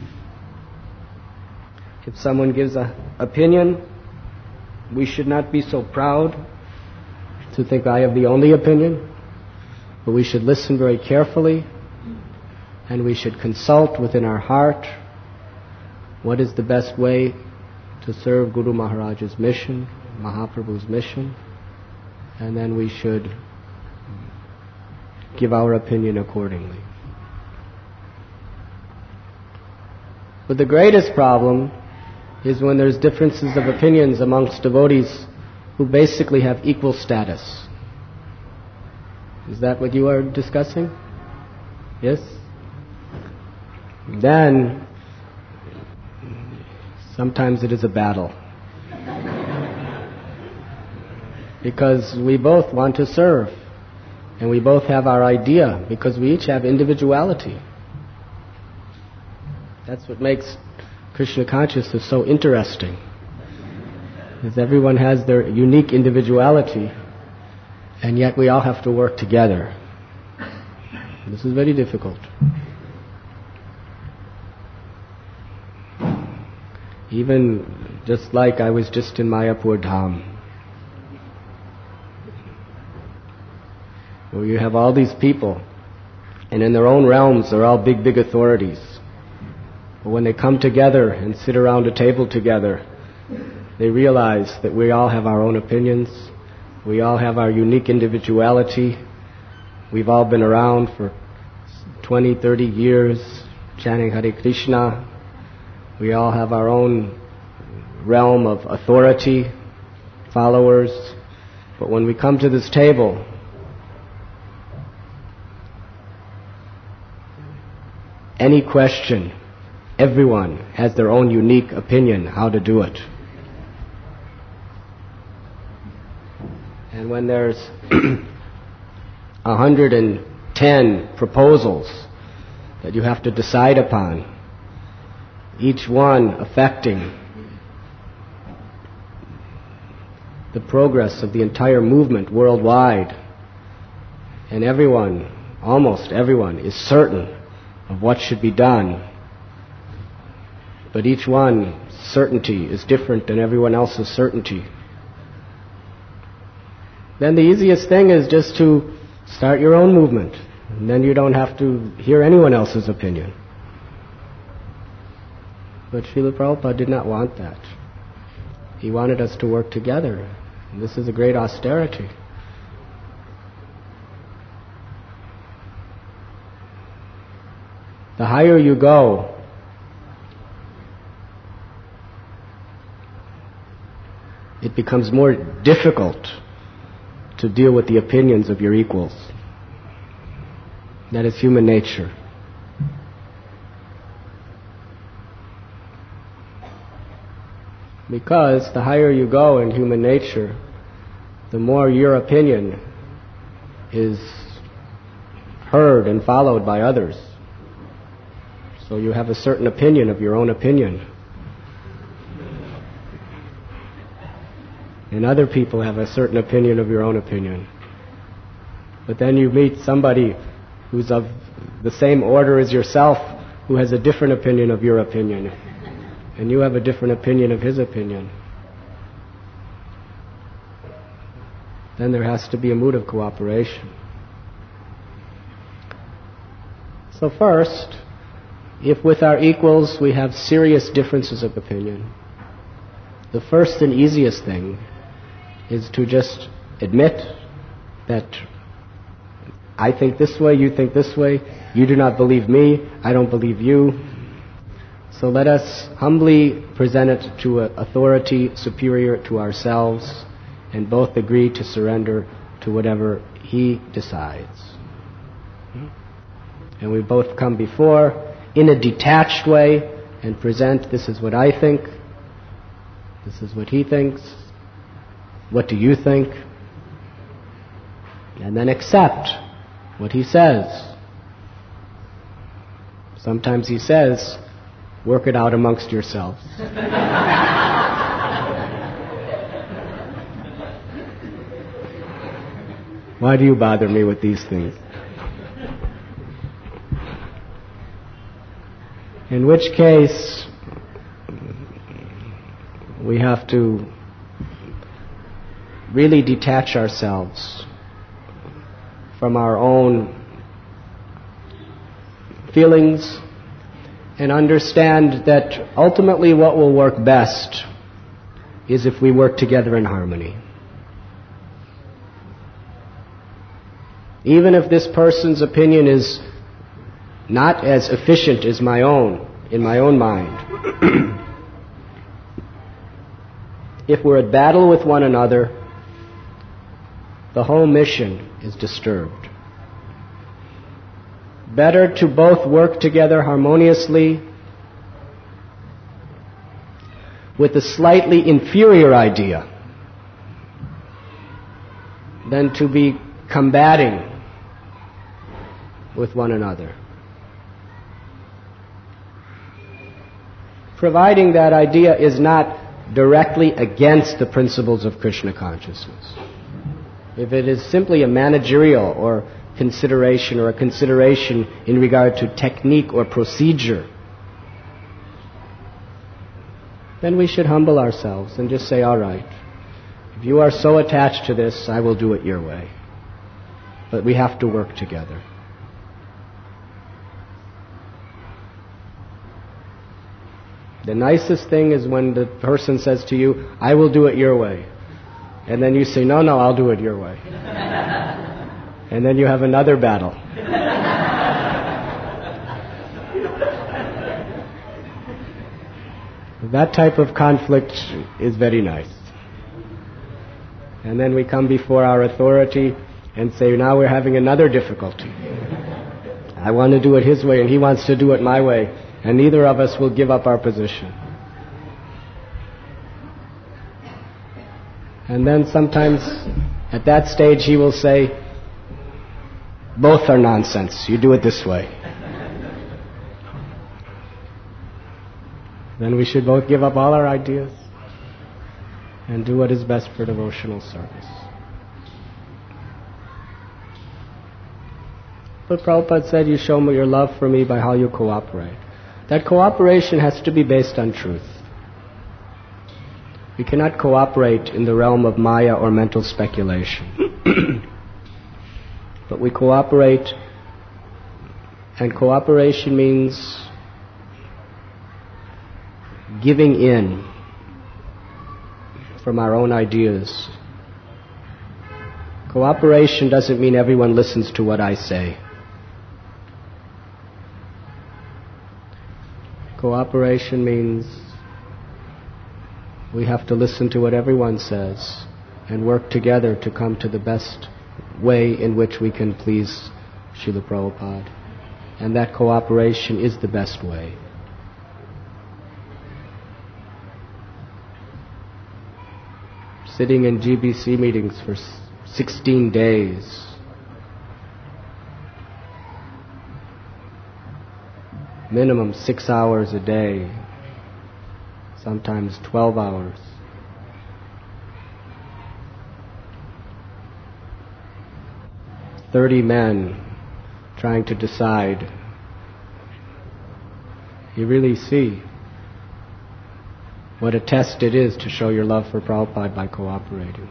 If someone gives an opinion, we should not be so proud to think I have the only opinion, but we should listen very carefully, and we should consult within our heart what is the best way to serve Guru Maharaj's mission, Mahaprabhu's mission, and then we should give our opinion accordingly. But the greatest problem is when there's differences of opinions amongst devotees who basically have equal status. Is that what you are discussing? Yes? Then, sometimes it is a battle. Because we both want to serve, and we both have our idea, because we each have individuality. That's what makes Krishna consciousness so interesting. Because everyone has their unique individuality, and yet we all have to work together. This is very difficult. Even just like I was just in Mayapur Dham, where you have all these people, and in their own realms they're all big, big authorities. But when they come together and sit around a table together, they realize that we all have our own opinions, we all have our unique individuality, we've all been around for 20, 30 years chanting Hare Krishna, we all have our own realm of authority, followers, but when we come to this table, any question, everyone has their own unique opinion how to do it. And when there's 110 proposals that you have to decide upon, each one affecting the progress of the entire movement worldwide, and everyone almost everyone, is certain of what should be done, but each one's certainty is different than everyone else's certainty, then the easiest thing is just to start your own movement, and then you don't have to hear anyone else's opinion. But Srila Prabhupada did not want that. He wanted us to work together. And this is a great austerity. The higher you go, it becomes more difficult to deal with the opinions of your equals. That is human nature. Because the higher you go in human nature, the more your opinion is heard and followed by others. So you have a certain opinion of your own opinion. And other people have a certain opinion of your own opinion. But then you meet somebody who's of the same order as yourself, who has a different opinion of your opinion. And you have a different opinion of his opinion. Then there has to be a mood of cooperation. So first, if with our equals we have serious differences of opinion, the first and easiest thing is to just admit that I think this way, you think this way, you do not believe me, I don't believe you. So let us humbly present it to an authority superior to ourselves and both agree to surrender to whatever he decides. And we both come before in a detached way and present, this is what I think, this is what he thinks, what do you think? And then accept what he says. Sometimes he says, work it out amongst yourselves. Why do you bother me with these things? In which case, we have to really detach ourselves from our own feelings and understand that ultimately what will work best is if we work together in harmony. Even if this person's opinion is not as efficient as my own, in my own mind, if we're at battle with one another, the whole mission is disturbed. Better to both work together harmoniously with a slightly inferior idea than to be combating with one another. Providing that idea is not directly against the principles of Krishna consciousness. If it is simply a managerial or consideration or a consideration in regard to technique or procedure, then we should humble ourselves and just say, all right, if you are so attached to this, I will do it your way. But we have to work together. The nicest thing is when the person says to you, I will do it your way. And then you say, no, I'll do it your way. And then you have another battle. That type of conflict is very nice. And then we come before our authority and say, now we're having another difficulty. I want to do it his way and he wants to do it my way. And neither of us will give up our position. And then sometimes at that stage he will say, both are nonsense, you do it this way. Then we should both give up all our ideas and do what is best for devotional service. But Prabhupada said, you show me your love for me by how you cooperate. That cooperation has to be based on truth. We cannot cooperate in the realm of maya or mental speculation. But we cooperate, and cooperation means giving in from our own ideas. Cooperation doesn't mean everyone listens to what I say. Cooperation means we have to listen to what everyone says and work together to come to the best way in which we can please Srila Prabhupada. And that cooperation is the best way. Sitting in GBC meetings for 16 days. Minimum 6 hours a day. Sometimes 12 hours. "30 men trying to decide." You really see what a test it is to show your love for Prabhupada by cooperating.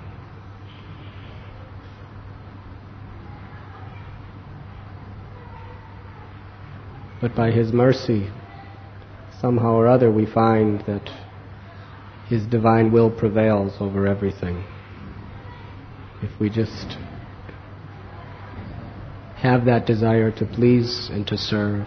But by His mercy, somehow or other we find that His divine will prevails over everything. If we just have that desire to please and to serve.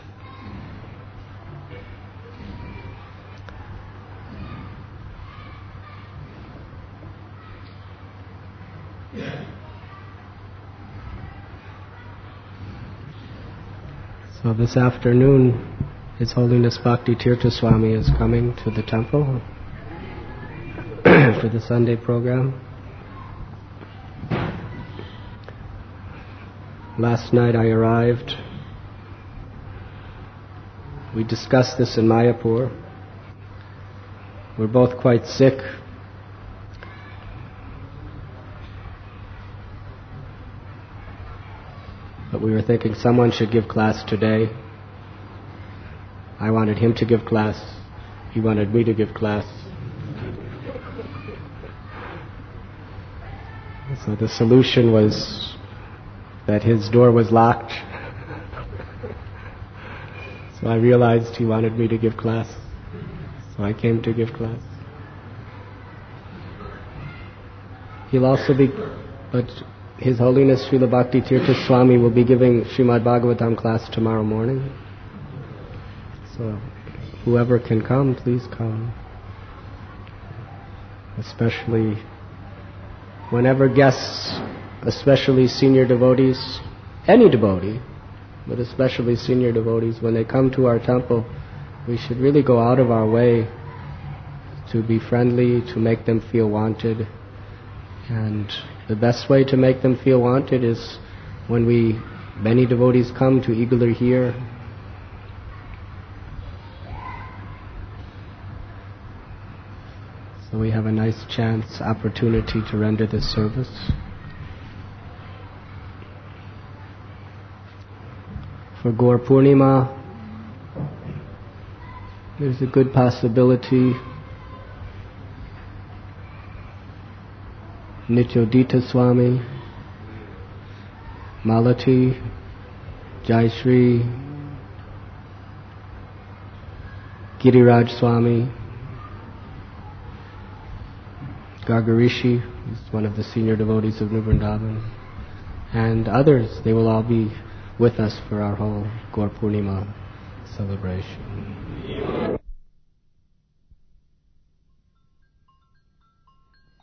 So this afternoon, His Holiness Bhakti Tirtha Swami is coming to the temple for the Sunday program. Last night I arrived. We discussed this in Mayapur. We're both quite sick. But we were thinking someone should give class today. I wanted him to give class. He wanted me to give class. So the solution was that his door was locked. So I realized he wanted me to give class. So I came to give class. He'll also be, but His Holiness Srila Bhakti Tirtha Swami will be giving Srimad Bhagavatam class tomorrow morning. So whoever can come, please come. Especially whenever guests, especially senior devotees, any devotee, but especially senior devotees, when they come to our temple, we should really go out of our way to be friendly, to make them feel wanted. And the best way to make them feel wanted is when many devotees come to eagerly hear. So we have a nice chance, opportunity to render this service. For Gaur Purnima, there's a good possibility Nityodita Swami, Malati, Jayashree, Giriraj Swami, Gargarishi, who's one of the senior devotees of New Vrindavan, and others. They will all be with us for our whole Gaur Purnima celebration.